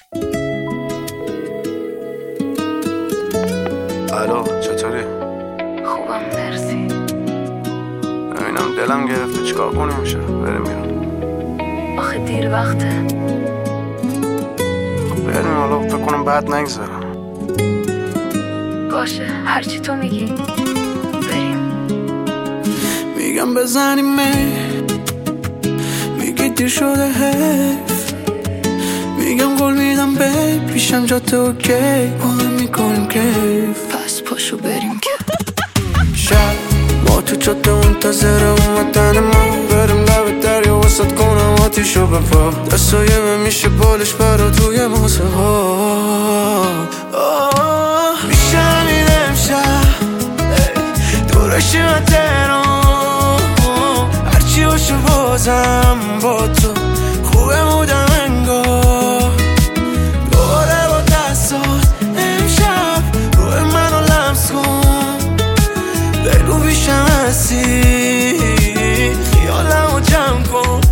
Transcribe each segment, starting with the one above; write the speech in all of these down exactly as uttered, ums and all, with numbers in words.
الو چطوری؟ خوبم مرسی. ببینم دلم گرفته چیکار کنیم میشه؟ بریم بیرون. آخه دیر وقته. خب بریم، حالا فکر کنم بعد نگذره. باشه هرچی تو میگی. بریم. میگم بزنیم می میگی دیر شده حیف، میگم گل میدم بیب پیشم جاته اوکی، با هم میکنیم کیف. پس پاشو بریم که شب ما تو جاده منتظر اومدن ما، بریم لب دریا وسط کنم آتیشو بپا، دستای من میشه بالش برا توی ماسه ها. میشه همین امشب دورشی من تهران، هرچی باشه بازم با تو خوبه بودم انگار. دوباره با دستات امشب روی منو لمس کن، بگو بیشم هستی خیالمو جمع کن.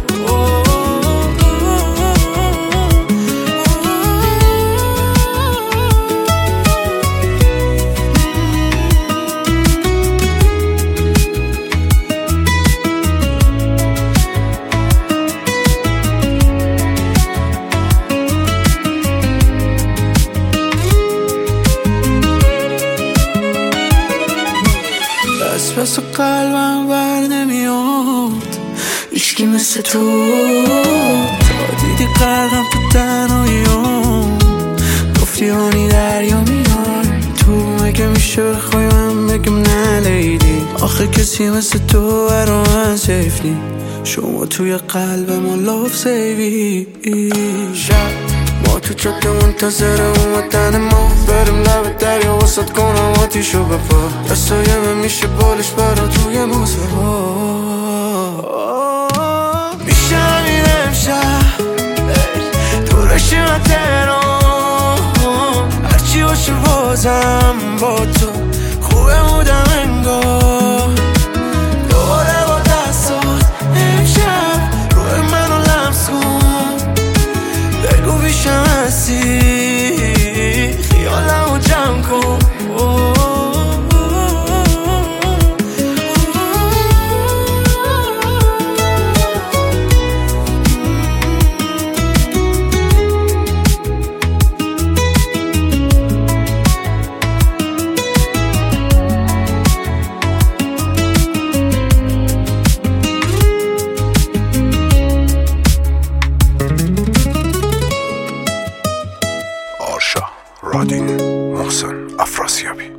بس قلبم بر نمیاد عشقی مثل تو، تا دیدی قلبم تو تنهاییام، گفتی هانی دریا میان تو، مگه میشه بخوای من بگم نه لیدی، آخه کسی مثل تو برا من سیفنی، شما توی قلب ما لاف سیوی. شب ما تو جاده منتظر اومدن ما، بریم لب دریا وسط کنم آتیشو بپا، دستای من میشه بالش برا توی ماسه ها. میشه همین امشب دورشی من تهران، هرچی باشه بازم با تو خوبه بودم انگار. دوباره با دستات امشب روی منو لمس کن، بگو بیشم هستی خیالمو جمع کن. رادین محسن افراسیابی.